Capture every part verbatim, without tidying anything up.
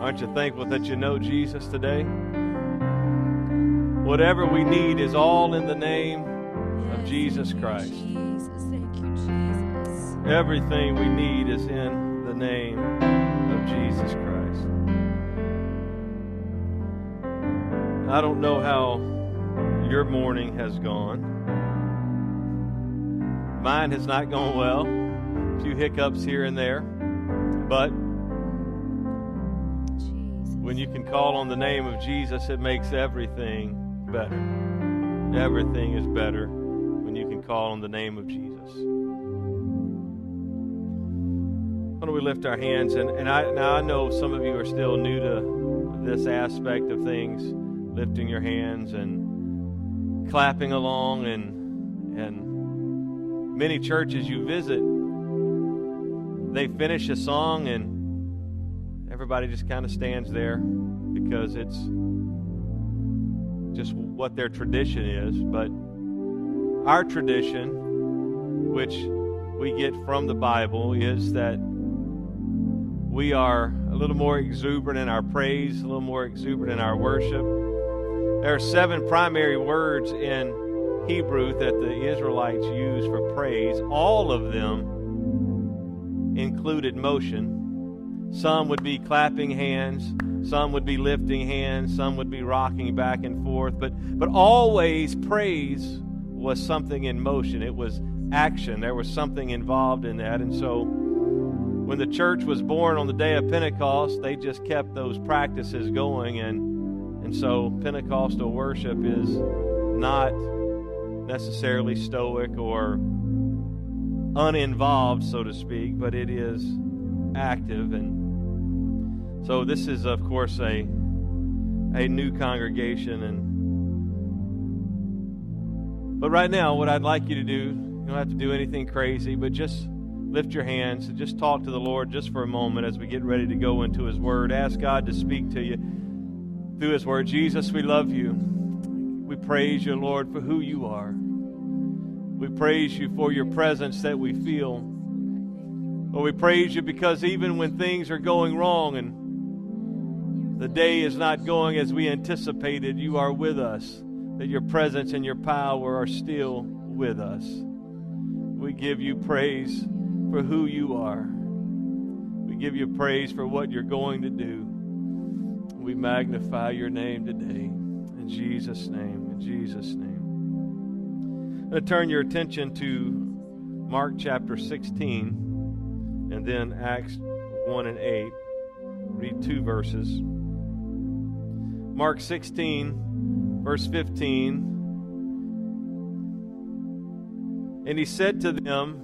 Aren't you thankful that you know Jesus today? Whatever we need is all in the name of Jesus Christ. Everything we need is in the name of Jesus Christ. I don't know how your morning has gone. Mine has not gone well. A few hiccups here and there. But when you can call on the name of Jesus, it makes everything better. Everything is better when you can call on the name of Jesus. Why don't we lift our hands? And, and I, now I know some of you are still new to this aspect of things, lifting your hands and clapping along. And, and many churches you visit, they finish a song and everybody just kind of stands there because it's just what their tradition is. But our tradition, which we get from the Bible, is that we are a little more exuberant in our praise, a little more exuberant in our worship. There are seven primary words in Hebrew that the Israelites used for praise. All of them included motion. Some would be clapping hands, some would be lifting hands, some would be rocking back and forth, but but always praise was something in motion. It was action. There was something involved in that. And so when the church was born on the day of Pentecost, they just kept those practices going. And, and so Pentecostal worship is not necessarily stoic or uninvolved, so to speak, but it is active. And so this is, of course, a a new congregation. And but right now, what I'd like you to do, you don't have to do anything crazy, but just lift your hands and just talk to the Lord just for a moment as we get ready to go into His Word. Ask God to speak to you through His Word. Jesus, we love you. We praise you, Lord, for who you are. We praise you for your presence that we feel. Lord, we praise you because even when things are going wrong and the day is not going as we anticipated, you are with us, that your presence and your power are still with us. We give you praise for who you are. We give you praise for what you're going to do. We magnify your name today. In Jesus' name, in Jesus' name. I'm going to turn your attention to Mark chapter sixteen and then Acts one and eight. Read two verses. Mark sixteen, verse fifteen. And he said to them,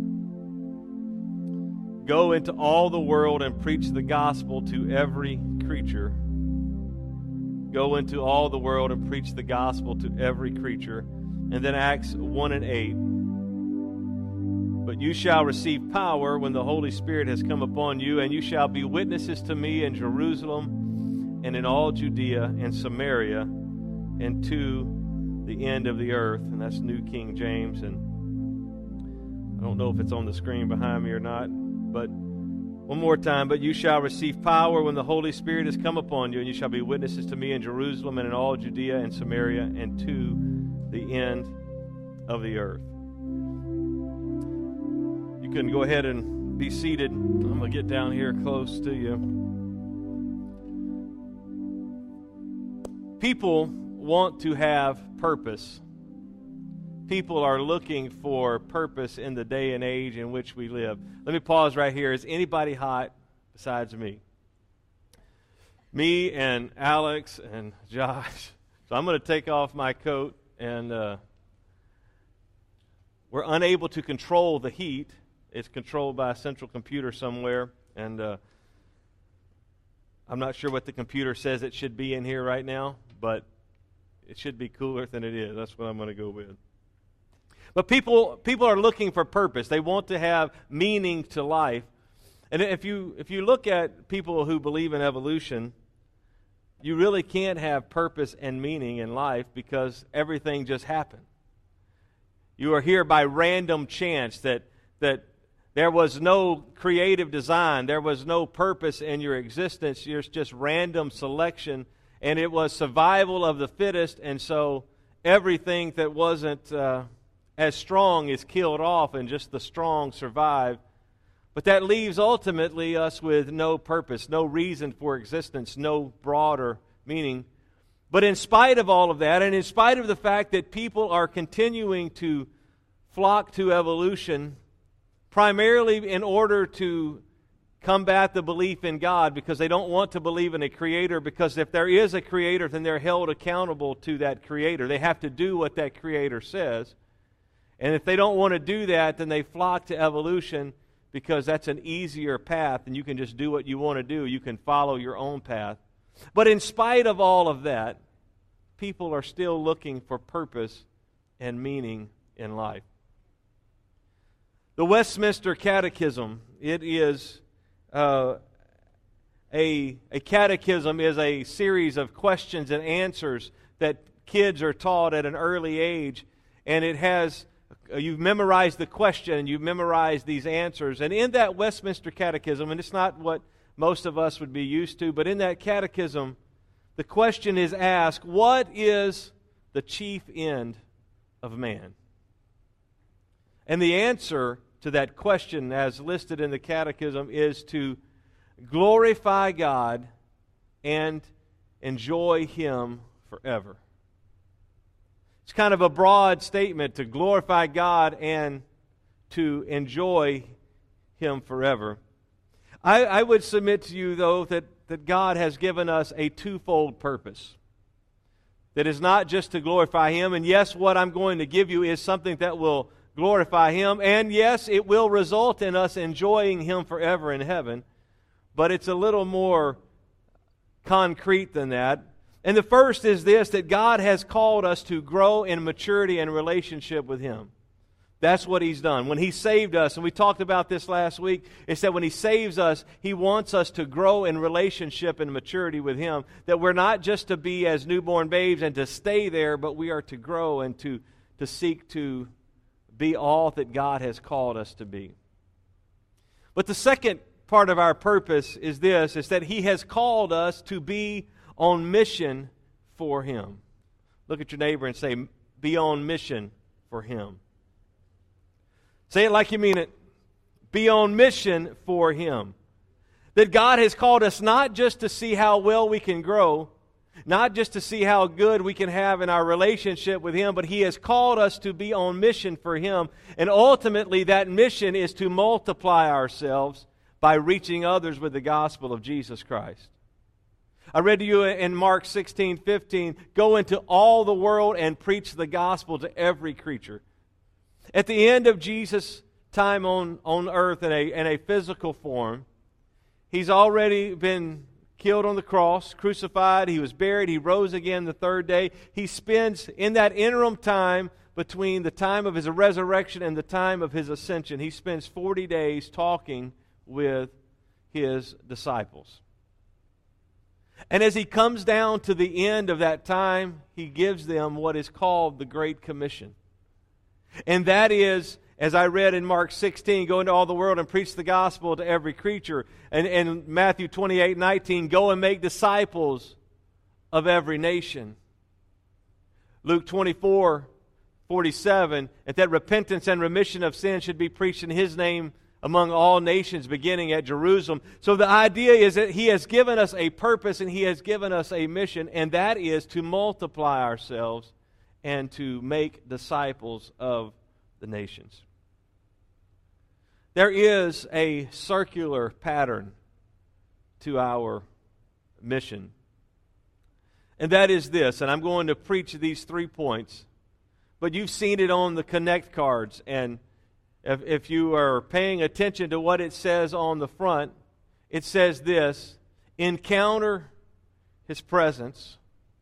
"Go into all the world and preach the gospel to every creature." Go into all the world and preach the gospel to every creature. And then Acts one and eight. "But you shall receive power when the Holy Spirit has come upon you, and you shall be witnesses to me in Jerusalem and in all Judea and Samaria and to the end of the earth." And that's New King James. And I don't know if it's on the screen behind me or not, but one more time. "But you shall receive power when the Holy Spirit has come upon you, and you shall be witnesses to me in Jerusalem and in all Judea and Samaria and to the end of the earth." You can go ahead and be seated. I'm going to get down here close to you. People want to have purpose. People are looking for purpose in the day and age in which we live. Let me pause right here. Is anybody hot besides me? Me and Alex and Josh. So I'm going to take off my coat, and uh, we're unable to control the heat. It's controlled by a central computer somewhere, and uh, I'm not sure what the computer says it should be in here right now, but it should be cooler than it is. That's what I'm going to go with. But people people are looking for purpose. They want to have meaning to life. And if you if you look at people who believe in evolution, you really can't have purpose and meaning in life because everything just happened. You are here by random chance, that that There was no creative design. There was no purpose in your existence. You're just random selection, and it was survival of the fittest, and so everything that wasn't uh, as strong is killed off, and just the strong survive. But that leaves ultimately us with no purpose, no reason for existence, no broader meaning. But in spite of all of that, and in spite of the fact that people are continuing to flock to evolution, primarily in order to combat the belief in God, because they don't want to believe in a creator, because if there is a creator, then they're held accountable to that creator. They have to do what that creator says. And if they don't want to do that, then they flock to evolution, because that's an easier path, and you can just do what you want to do. You can follow your own path. But in spite of all of that, people are still looking for purpose and meaning in life. The Westminster Catechism, it is uh, a, a catechism is a series of questions and answers that kids are taught at an early age, and it has you've memorized the question, you've memorized these answers. And in that Westminster Catechism, and it's not what most of us would be used to, but in that catechism, the question is asked, what is the chief end of man? And the answer to that question, as listed in the catechism, is to glorify God and enjoy Him forever. It's kind of a broad statement, to glorify God and to enjoy Him forever. I, I would submit to you, though, that, that God has given us a twofold purpose. That is not just to glorify Him, and yes, what I'm going to give you is something that will glorify Him, and yes, it will result in us enjoying Him forever in heaven, but it's a little more concrete than that. And the first is this, that God has called us to grow in maturity and relationship with Him. That's what He's done. When He saved us, and we talked about this last week, it's that when He saves us, He wants us to grow in relationship and maturity with Him. That we're not just to be as newborn babes and to stay there, but we are to grow and to, to seek to be all that God has called us to be. But the second part of our purpose is this, is that He has called us to be on mission for Him. Look at your neighbor and say, be on mission for Him. Say it like you mean it. Be on mission for Him. That God has called us not just to see how well we can grow, not just to see how good we can have in our relationship with Him, but He has called us to be on mission for Him. And ultimately that mission is to multiply ourselves by reaching others with the gospel of Jesus Christ. I read to you in Mark sixteen fifteen, go into all the world and preach the gospel to every creature. At the end of Jesus' time on, on earth in a, in a physical form, He's already been killed on the cross, crucified, He was buried, He rose again the third day. He spends, in that interim time between the time of His resurrection and the time of His ascension, He spends forty days talking with His disciples. And as He comes down to the end of that time, He gives them what is called the Great Commission. And that is, as I read in Mark sixteen, go into all the world and preach the gospel to every creature. And in Matthew twenty-eight nineteen, go and make disciples of every nation. Luke twenty-four forty-seven, that repentance and remission of sin should be preached in His name among all nations, beginning at Jerusalem. So the idea is that He has given us a purpose and He has given us a mission, and that is to multiply ourselves and to make disciples of the nations. There is a circular pattern to our mission, and that is this, and I'm going to preach these three points, but you've seen it on the Connect cards, and If, if you are paying attention to what it says on the front, it says this: encounter His presence,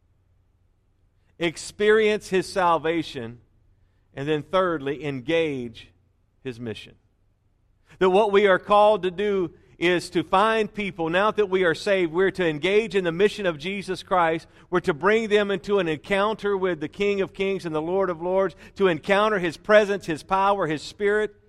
experience His salvation, and then thirdly, engage His mission. That what we are called to do is to find people, now that we are saved, we're to engage in the mission of Jesus Christ. We're to bring them into an encounter with the King of Kings and the Lord of Lords, to encounter His presence, His power, His Spirit,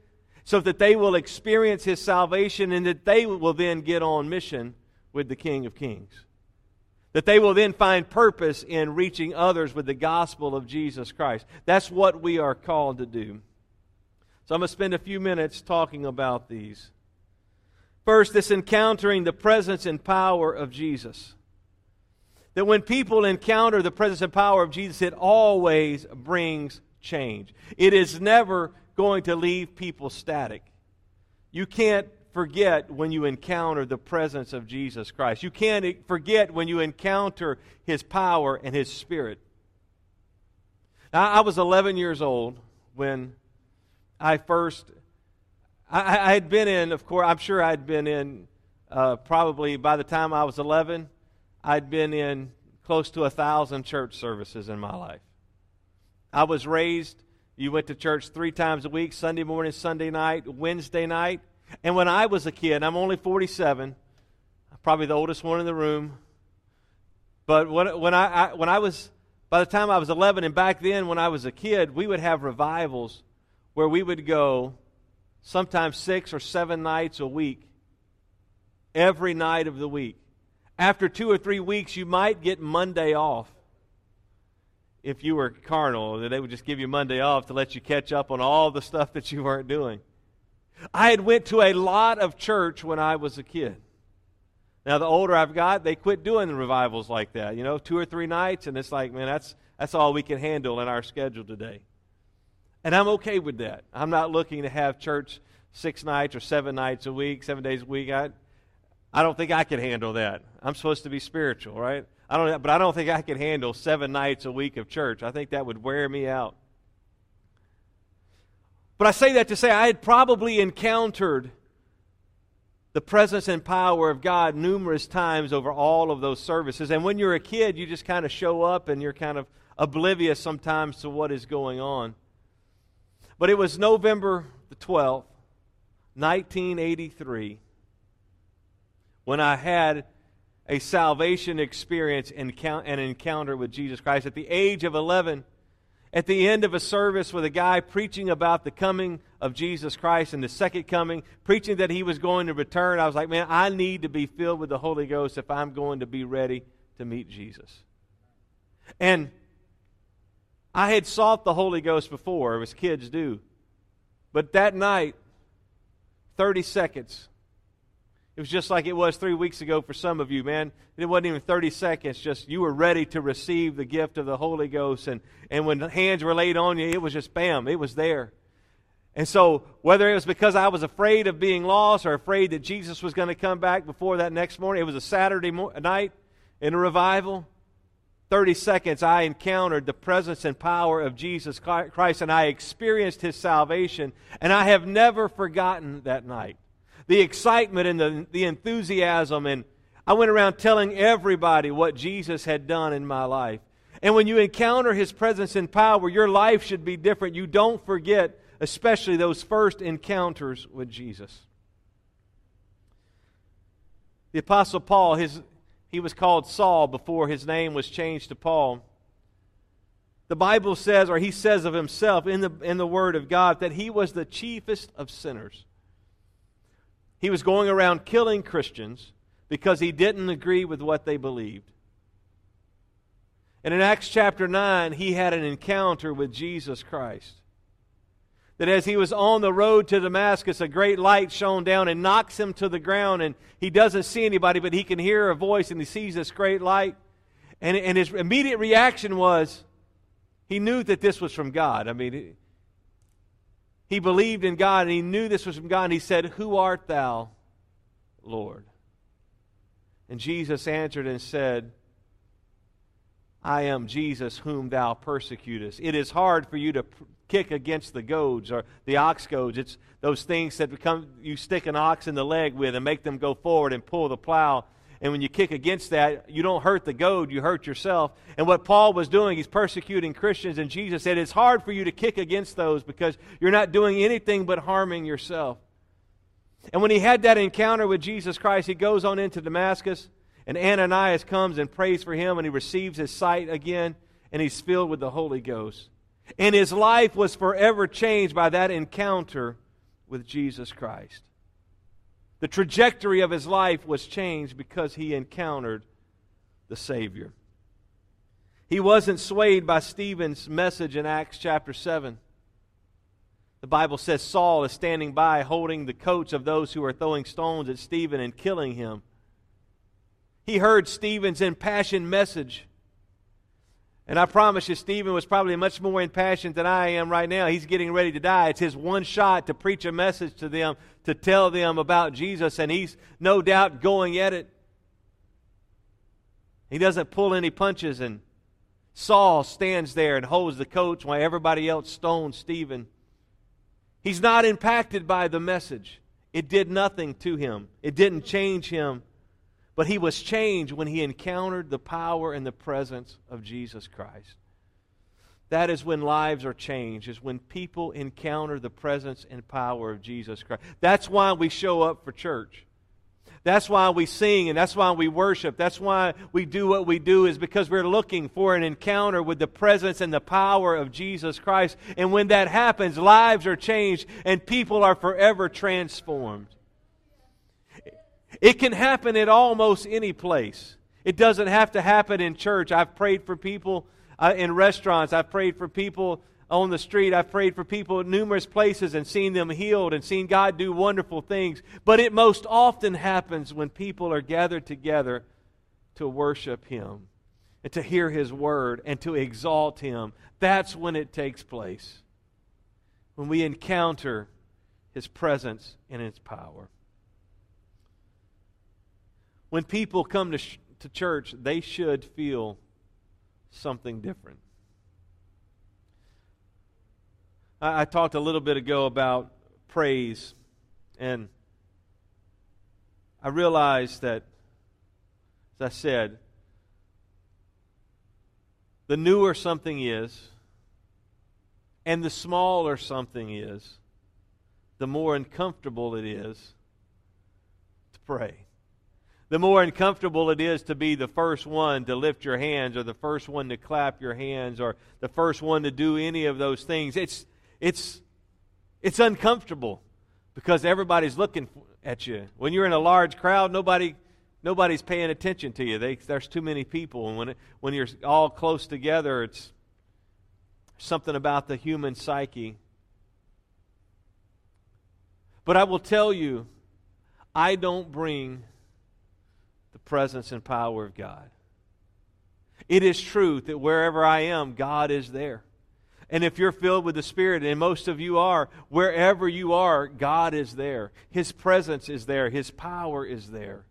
so that they will experience His salvation and that they will then get on mission with the King of Kings. That they will then find purpose in reaching others with the gospel of Jesus Christ. That's what we are called to do. So I'm going to spend a few minutes talking about these. First, this encountering the presence and power of Jesus. That when people encounter the presence and power of Jesus, it always brings change. It is never going to leave people static. You can't forget when you encounter the presence of Jesus Christ. You can't forget when you encounter His power and His Spirit. Now, I was eleven years old when I first, I, I had been in, of course, I'm sure I'd been in, uh, probably by the time I was eleven, I'd been in close to a thousand church services in my life. I was raised, you went to church three times a week, Sunday morning, Sunday night, Wednesday night. And when I was a kid, I'm only forty-seven, probably the oldest one in the room. But when, when, I, I, when I was, by the time I was eleven, and back then when I was a kid, we would have revivals where we would go sometimes six or seven nights a week, every night of the week. After two or three weeks, you might get Monday off. If you were carnal, they would just give you Monday off to let you catch up on all the stuff that you weren't doing. I had went to a lot of church when I was a kid. Now, the older I've got, they quit doing the revivals like that. You know, two or three nights, and it's like, man, that's that's all we can handle in our schedule today. And I'm okay with that. I'm not looking to have church six nights or seven nights a week, seven days a week. I, I don't think I can handle that. I'm supposed to be spiritual, right? I don't, but I don't think I can handle seven nights a week of church. I think that would wear me out. But I say that to say I had probably encountered the presence and power of God numerous times over all of those services. And when you're a kid, you just kind of show up and you're kind of oblivious sometimes to what is going on. But it was November the twelfth, nineteen eighty-three, when I had a salvation experience and an encounter with Jesus Christ. At the age of eleven, at the end of a service with a guy preaching about the coming of Jesus Christ and the second coming, preaching that He was going to return, I was like, man, I need to be filled with the Holy Ghost if I'm going to be ready to meet Jesus. And I had sought the Holy Ghost before, as kids do. But that night, thirty seconds, it was just like it was three weeks ago for some of you, man. It wasn't even thirty seconds, just you were ready to receive the gift of the Holy Ghost. And, and when hands were laid on you, it was just bam, it was there. And so whether it was because I was afraid of being lost or afraid that Jesus was going to come back before that next morning, it was a Saturday mo- night in a revival. thirty seconds, I encountered the presence and power of Jesus Christ, and I experienced His salvation, and I have never forgotten that night. The excitement and the, the enthusiasm, and I went around telling everybody what Jesus had done in my life. And when you encounter His presence and power, your life should be different. You don't forget, especially those first encounters with Jesus. The Apostle Paul, his, he was called Saul before his name was changed to Paul. The Bible says, or he says of himself in the, in the Word of God, that he was the chiefest of sinners. He was going around killing Christians because he didn't agree with what they believed. And in Acts chapter nine, he had an encounter with Jesus Christ. That as he was on the road to Damascus, a great light shone down and knocks him to the ground, and he doesn't see anybody, but he can hear a voice, and he sees this great light. And, and his immediate reaction was, he knew that this was from God. I mean, he believed in God, and he knew this was from God, and he said, "Who art thou, Lord?" And Jesus answered and said, "I am Jesus whom thou persecutest." It is hard for you to pr- kick against the goads or the ox goads. It's those things that become, you stick an ox in the leg with and make them go forward and pull the plow. And when you kick against that, you don't hurt the goad, you hurt yourself. And what Paul was doing, he's persecuting Christians, and Jesus said, it's hard for you to kick against those because you're not doing anything but harming yourself. And when he had that encounter with Jesus Christ, he goes on into Damascus, and Ananias comes and prays for him, and he receives his sight again, and he's filled with the Holy Ghost. And his life was forever changed by that encounter with Jesus Christ. The trajectory of his life was changed because he encountered the Savior. He wasn't swayed by Stephen's message in Acts chapter seven. The Bible says Saul is standing by holding the coats of those who are throwing stones at Stephen and killing him. He heard Stephen's impassioned message. And I promise you, Stephen was probably much more impassioned than I am right now. He's getting ready to die. It's his one shot to preach a message to them, to tell them about Jesus, and he's no doubt going at it. He doesn't pull any punches, and Saul stands there and holds the coats while everybody else stones Stephen. He's not impacted by the message. It did nothing to him. It didn't change him. But he was changed when he encountered the power and the presence of Jesus Christ. That is when lives are changed, is when people encounter the presence and power of Jesus Christ. That's why we show up for church. That's why we sing and that's why we worship. That's why we do what we do, is because we're looking for an encounter with the presence and the power of Jesus Christ. And when that happens, lives are changed and people are forever transformed. It can happen at almost any place. It doesn't have to happen in church. I've prayed for people uh, in restaurants. I've prayed for people on the street. I've prayed for people in numerous places and seen them healed and seen God do wonderful things. But it most often happens when people are gathered together to worship Him and to hear His Word and to exalt Him. That's when it takes place. When we encounter His presence and His power. When people come to, sh- to church, they should feel something different. I, I talked a little bit ago about praise, and I realized that, as I said, the newer something is, and the smaller something is, the more uncomfortable it is to pray. The more uncomfortable it is to be the first one to lift your hands, or the first one to clap your hands, or the first one to do any of those things. It's it's it's uncomfortable because everybody's looking at you. When you're in a large crowd, nobody nobody's paying attention to you. They, there's too many people, and when it, when you're all close together, it's something about the human psyche. But I will tell you, I don't bring the presence and power of God. It is truth that wherever I am, God is there. And if you're filled with the Spirit, and most of you are, wherever you are, God is there. His presence is there. His power is there.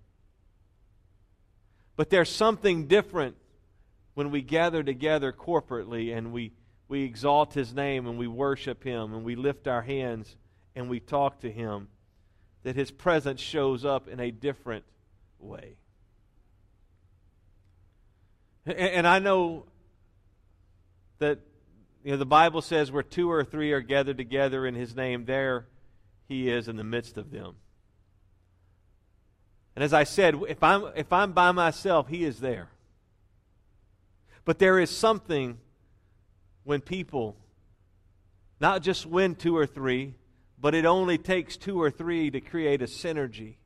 But there's something different when we gather together corporately and we, we exalt His name and we worship Him and we lift our hands and we talk to Him, that His presence shows up in a different way. And I know that, you know, the Bible says where two or three are gathered together in His name, there He is in the midst of them. And as I said, if I'm if I'm by myself, He is there. But there is something when people, not just when two or three, but it only takes two or three to create a synergy.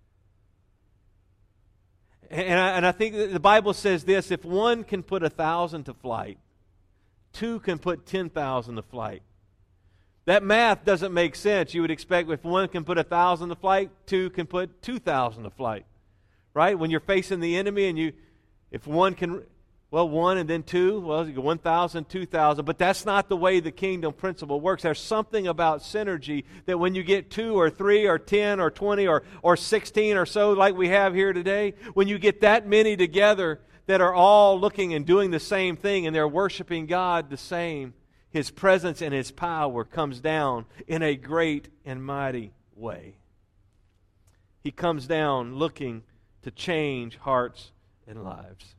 And I, and I think that the Bible says this: if one can put a thousand to flight, two can put ten thousand to flight. That math doesn't make sense. You would expect if one can put a thousand to flight, two can put two thousand to flight, right? When you're facing the enemy, and you, if one can, well, one and then two, well, you go one thousand, two thousand. But that's not the way the kingdom principle works. There's something about synergy that when you get two or three or ten or twenty or or sixteen or so, like we have here today, when you get that many together that are all looking and doing the same thing and they're worshiping God the same, His presence and His power comes down in a great and mighty way. He comes down looking to change hearts and lives.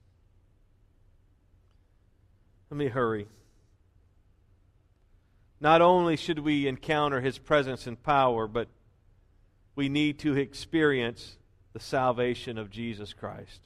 Let me hurry. Not only should we encounter His presence and power, but we need to experience the salvation of Jesus Christ.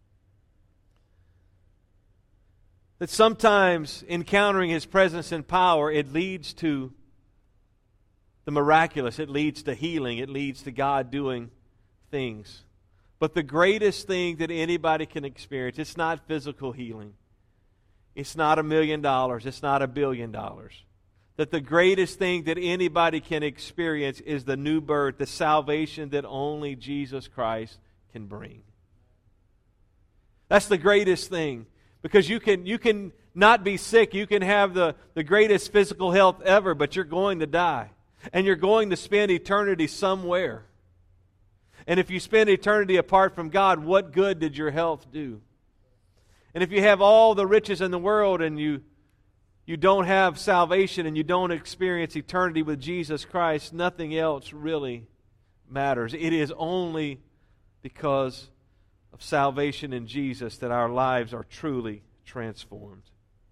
That sometimes encountering His presence and power, it leads to the miraculous. It leads to healing. It leads to God doing things. But the greatest thing that anybody can experience, it's not physical healing. It's not a million dollars. It's not a billion dollars. That the greatest thing that anybody can experience is the new birth, the salvation that only Jesus Christ can bring. That's the greatest thing. Because you can you can not be sick. You can have the, the greatest physical health ever, but you're going to die. And you're going to spend eternity somewhere. And if you spend eternity apart from God, what good did your health do? And if you have all the riches in the world and you you don't have salvation and you don't experience eternity with Jesus Christ, nothing else really matters. It is only because of salvation in Jesus that our lives are truly transformed.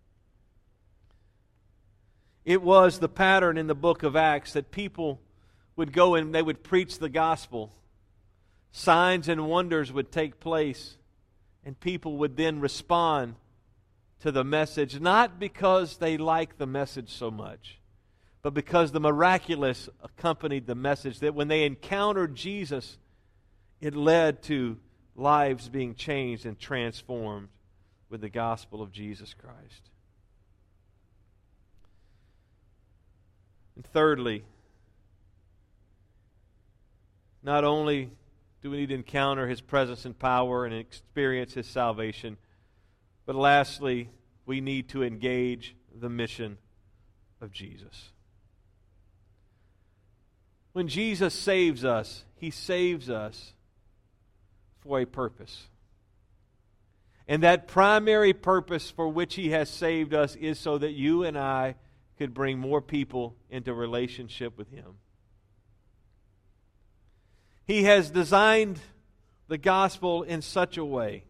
It was the pattern in the book of Acts that people would go and they would preach the gospel. Signs and wonders would take place, and people would then respond to the message, not because they liked the message so much, but because the miraculous accompanied the message, that when they encountered Jesus, it led to lives being changed and transformed with the gospel of Jesus Christ. And thirdly, not only do we need to encounter His presence and power and experience His salvation, but lastly, we need to engage the mission of Jesus. When Jesus saves us, He saves us for a purpose. And that primary purpose for which He has saved us is so that you and I could bring more people into relationship with Him. He has designed the gospel in such a way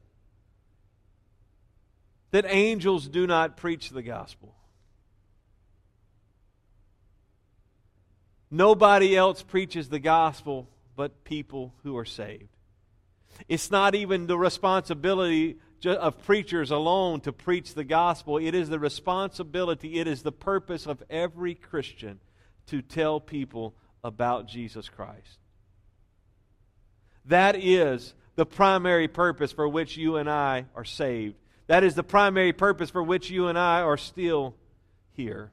that angels do not preach the gospel. Nobody else preaches the gospel but people who are saved. It's not even the responsibility of preachers alone to preach the gospel. It is the responsibility, it is the purpose of every Christian to tell people about Jesus Christ. That is the primary purpose for which you and I are saved. That is the primary purpose for which you and I are still here.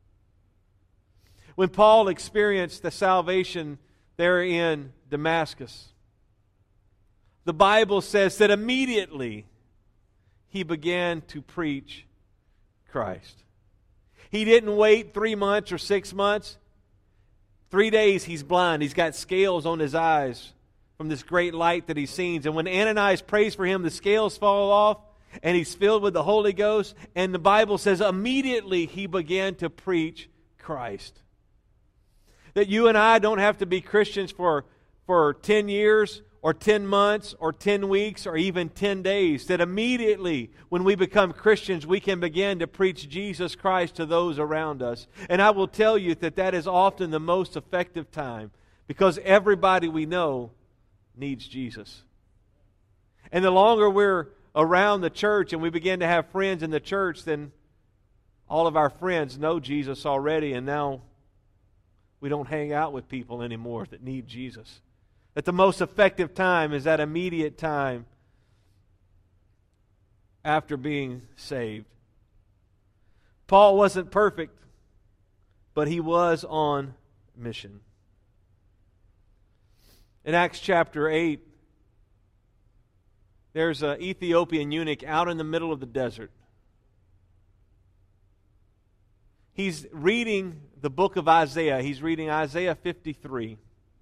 When Paul experienced the salvation there in Damascus, the Bible says that immediately he began to preach Christ. He didn't wait three months or six months. Three days he's blind. He's got scales on his eyes from this great light that he sees. And when Ananias prays for him, the scales fall off and he's filled with the Holy Ghost. And the Bible says immediately he began to preach Christ. That you and I don't have to be Christians for, for ten years or ten months or ten weeks or even ten days. That immediately when we become Christians, we can begin to preach Jesus Christ to those around us. And I will tell you that that is often the most effective time, because everybody we know needs Jesus. And the longer we're around the church and we begin to have friends in the church, then all of our friends know Jesus already, and now we don't hang out with people anymore that need Jesus. That the most effective time is that immediate time after being saved. Paul wasn't perfect, but he was on mission. In Acts chapter eight, there's an Ethiopian eunuch out in the middle of the desert. He's reading the book of Isaiah. He's reading Isaiah fifty-three.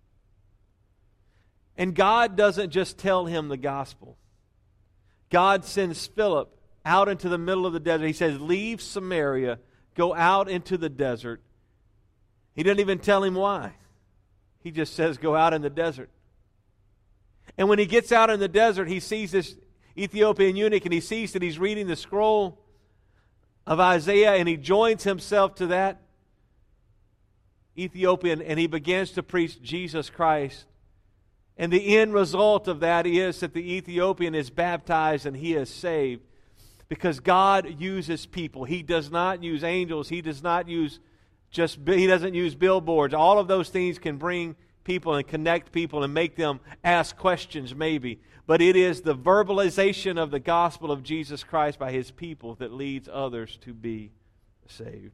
And God doesn't just tell him the gospel. God sends Philip out into the middle of the desert. He says, leave Samaria, go out into the desert. He doesn't even tell him why. He just says, go out in the desert. And when he gets out in the desert, he sees this Ethiopian eunuch, and he sees that he's reading the scroll of Isaiah, and he joins himself to that Ethiopian, and he begins to preach Jesus Christ. And the end result of that is that the Ethiopian is baptized and he is saved. Because God uses people. He does not use angels. He does not use just He doesn't use billboards. All of those things can bring people and connect people and make them ask questions maybe. But it is the verbalization of the gospel of Jesus Christ by His people that leads others to be saved.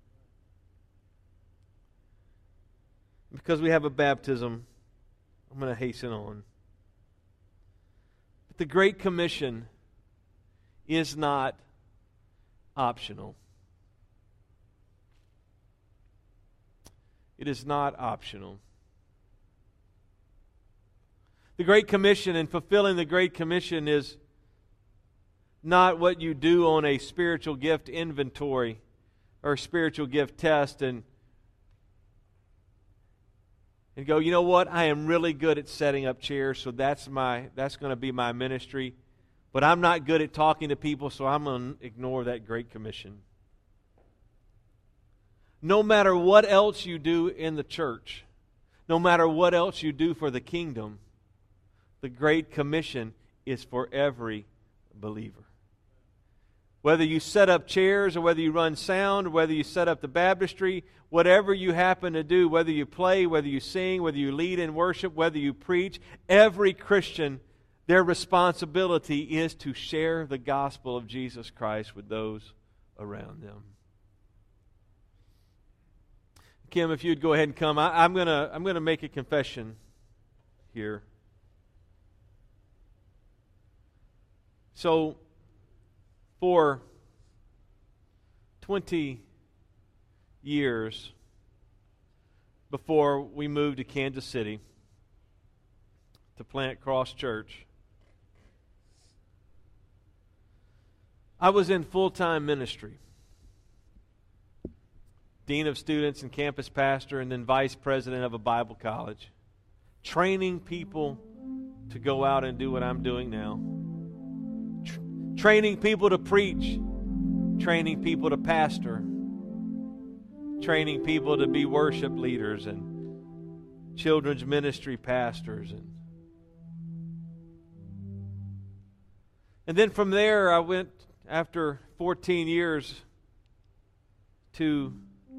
Because we have a baptism, I'm going to hasten on. But the Great Commission is not optional. It is not optional. The Great Commission and fulfilling the Great Commission is not what you do on a spiritual gift inventory or spiritual gift test and and go, you know what, I am really good at setting up chairs, so that's my that's going to be my ministry. But I'm not good at talking to people, so I'm going to ignore that Great Commission. No matter what else you do in the church, no matter what else you do for the kingdom, the Great Commission is for every believer. Whether you set up chairs or whether you run sound, or whether you set up the baptistry, whatever you happen to do, whether you play, whether you sing, whether you lead in worship, whether you preach, every Christian, their responsibility is to share the gospel of Jesus Christ with those around them. Kim, if you'd go ahead and come, I, I'm gonna I'm gonna make a confession here. So, for twenty years before we moved to Kansas City to plant Cross Church, I was in full-time ministry. Dean of students and campus pastor, and then vice president of a Bible college, training people to go out and do what I'm doing now. Tr- training people to preach, training people to pastor, training people to be worship leaders and children's ministry pastors. And, and then from there, I went, after fourteen years, to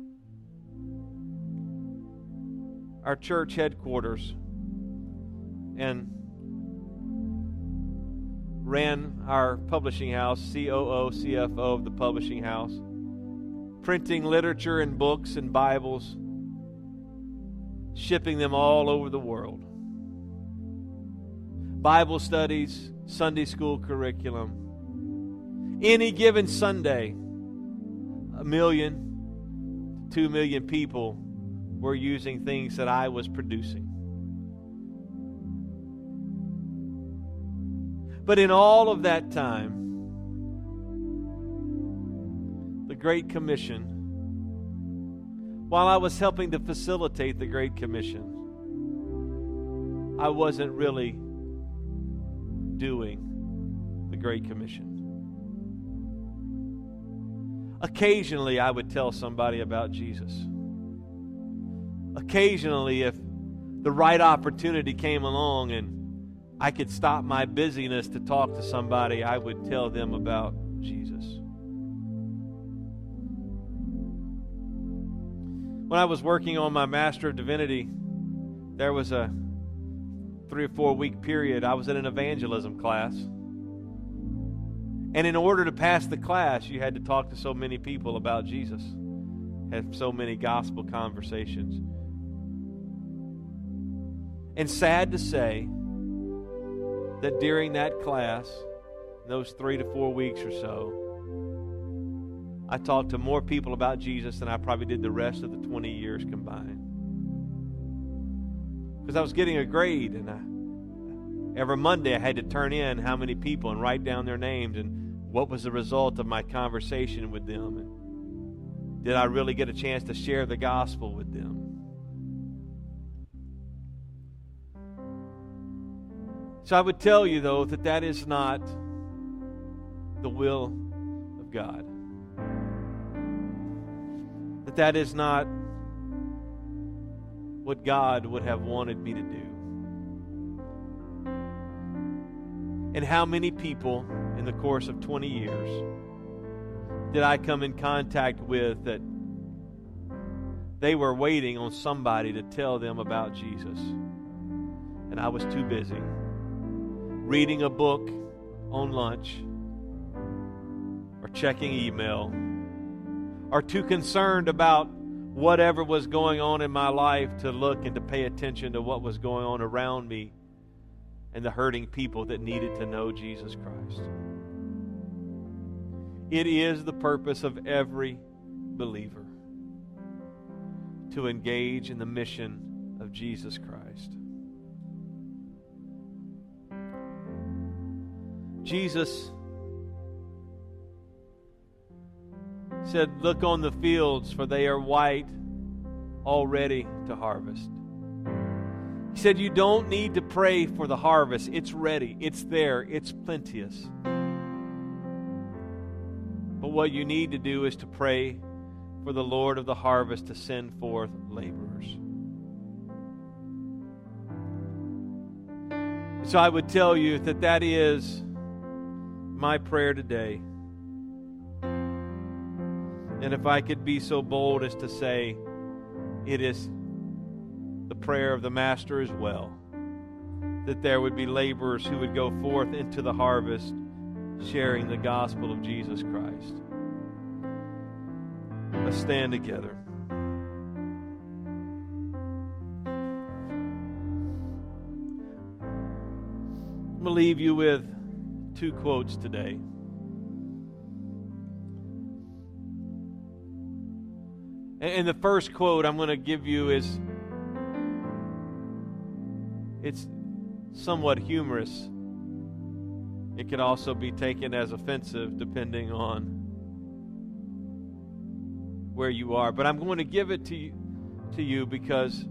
our church headquarters and ran our publishing house, C O O, C F O of the publishing house, printing literature and books and Bibles, shipping them all over the world. Bible studies, Sunday school curriculum. Any given Sunday, a million, two million people were using things that I was producing. But in all of that time, the Great Commission, while I was helping to facilitate the Great Commission, I wasn't really doing the Great Commission. Occasionally, I would tell somebody about Jesus. Occasionally, if the right opportunity came along and I could stop my busyness to talk to somebody, I would tell them about Jesus. When I was working on my Master of Divinity, there was a three or four week period I was in an evangelism class. And in order to pass the class, you had to talk to so many people about Jesus, have so many gospel conversations. And sad to say that during that class, those three to four weeks or so, I talked to more people about Jesus than I probably did the rest of the twenty years combined. Because I was getting a grade, and I, every Monday I had to turn in how many people and write down their names and what was the result of my conversation with them. And did I really get a chance to share the gospel with them? So I would tell you, though, that that is not the will of God. That that is not what God would have wanted me to do. And how many people in the course of twenty years did I come in contact with that They were waiting on somebody to tell them about Jesus. And I was too busy reading a book on lunch, or checking email, or too concerned about whatever was going on in my life to look and to pay attention to what was going on around me and the hurting people that needed to know Jesus Christ. It is the purpose of every believer to engage in the mission of Jesus Christ. Jesus said, "Look on the fields, for they are white, already to harvest." He said, you don't need to pray for the harvest. It's ready. It's there. It's plenteous. But what you need to do is to pray for the Lord of the harvest to send forth laborers. So I would tell you that that is my prayer today. And if I could be so bold as to say, it is the prayer of the Master as well, that there would be laborers who would go forth into the harvest sharing the gospel of Jesus Christ. Let's stand together. I'm going to leave you with two quotes today. And the first quote I'm going to give you is, it's somewhat humorous. It could also be taken as offensive depending on where you are. But I'm going to give it to you, to you because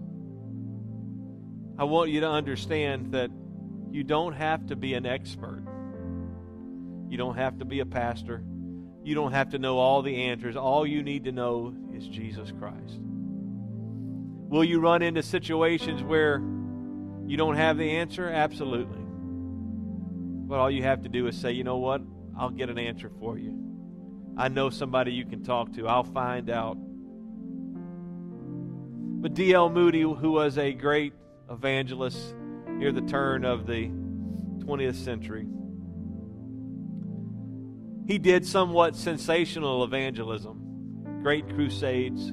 I want you to understand that you don't have to be an expert. You don't have to be a pastor. You don't have to know all the answers. All you need to know is Jesus Christ. Will you run into situations where you don't have the answer? Absolutely. But all you have to do is say, you know what? I'll get an answer for you. I know somebody you can talk to. I'll find out. But D L Moody, who was a great evangelist near the turn of the twentieth century, he did somewhat sensational evangelism, great crusades.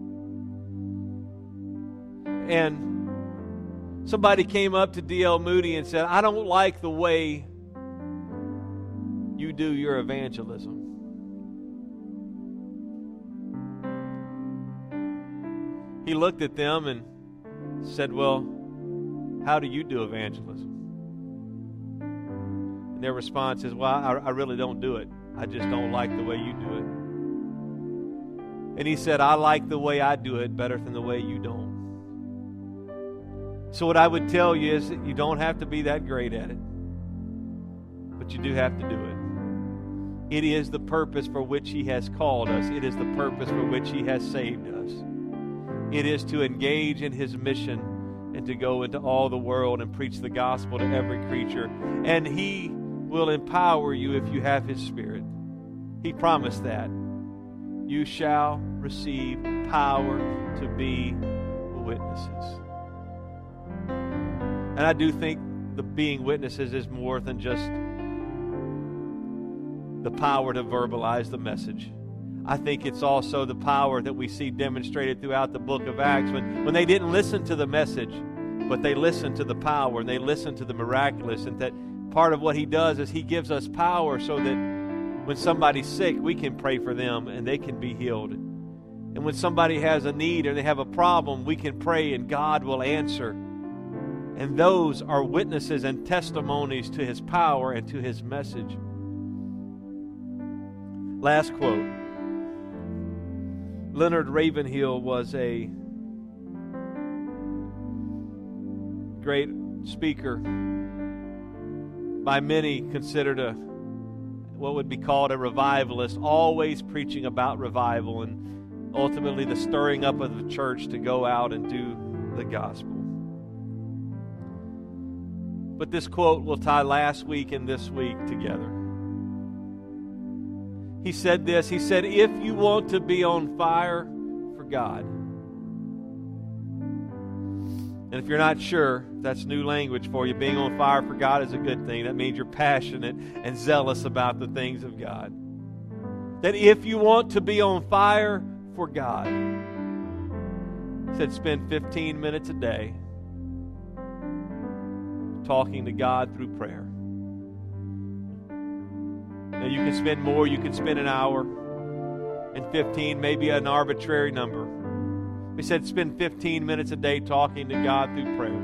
And somebody came up to D L Moody and said, I don't like the way you do your evangelism. He looked at them and said, well, how do you do evangelism? And their response is, well, I, I really don't do it. I just don't like the way you do it. And he said, I like the way I do it better than the way you don't. So what I would tell you is that you don't have to be that great at it, but you do have to do it. It is the purpose for which He has called us. It is the purpose for which He has saved us. It is to engage in His mission and to go into all the world and preach the gospel to every creature. And He will empower you if you have His Spirit. He promised that. You shall receive power to be witnesses. And I do think the being witnesses is more than just the power to verbalize the message. I think it's also the power that we see demonstrated throughout the book of Acts when, when they didn't listen to the message, but they listened to the power and they listened to the miraculous. And that part of what He does is He gives us power so that when somebody's sick, we can pray for them and they can be healed. And when somebody has a need or they have a problem, we can pray and God will answer. And those are witnesses and testimonies to His power and to His message. Last quote. Leonard Ravenhill was a great speaker, by many considered a what would be called a revivalist, always preaching about revival and ultimately the stirring up of the church to go out and do the gospel. But this quote will tie last week and this week together. He said this, he said, if you want to be on fire for God, And if you're not sure, that's new language for you. Being on fire for God is a good thing. That means you're passionate and zealous about the things of God. That if you want to be on fire for God, he said spend fifteen minutes a day talking to God through prayer. Now you can spend more, you can spend an hour, and fifteen, maybe an arbitrary number. He said spend fifteen minutes a day talking to God through prayer.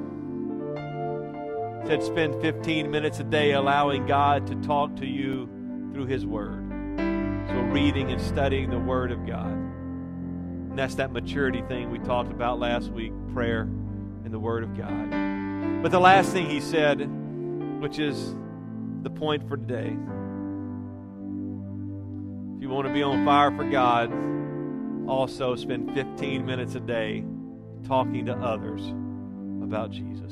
He said spend fifteen minutes a day allowing God to talk to you through His Word. So reading and studying the Word of God. And that's that maturity thing we talked about last week, prayer and the Word of God. But the last thing he said, which is the point for today, if you want to be on fire for God, also spend fifteen minutes a day talking to others about Jesus.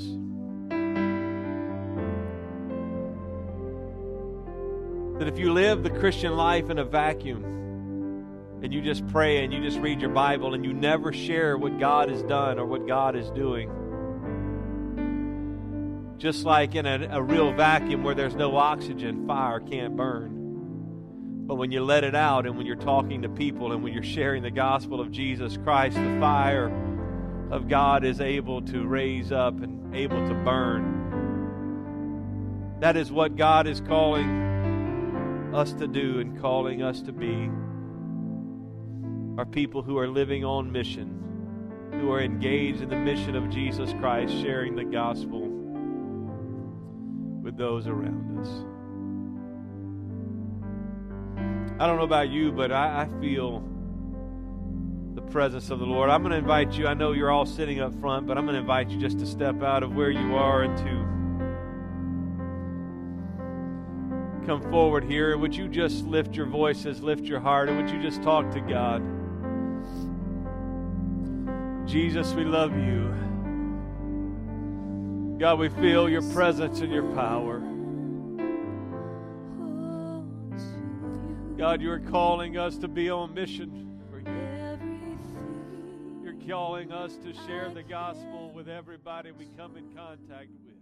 That if you live the Christian life in a vacuum, and you just pray and you just read your Bible and you never share what God has done or what God is doing, just like in a, a real vacuum where there's no oxygen, fire can't burn. But when you let it out and when you're talking to people and when you're sharing the gospel of Jesus Christ, the fire of God is able to raise up and able to burn. That is what God is calling us to do and calling us to be. Are people who are living on mission, who are engaged in the mission of Jesus Christ, sharing the gospel with those around us. I don't know about you, but I, I feel the presence of the Lord. I'm going to invite you, I know you're all sitting up front, but I'm going to invite you just to step out of where you are and to come forward here. Would you just lift your voices, lift your heart, and would you just talk to God? Jesus, we love you. God, we feel your presence and your power. God, you're calling us to be on mission for you. You're calling us to share the gospel with everybody we come in contact with.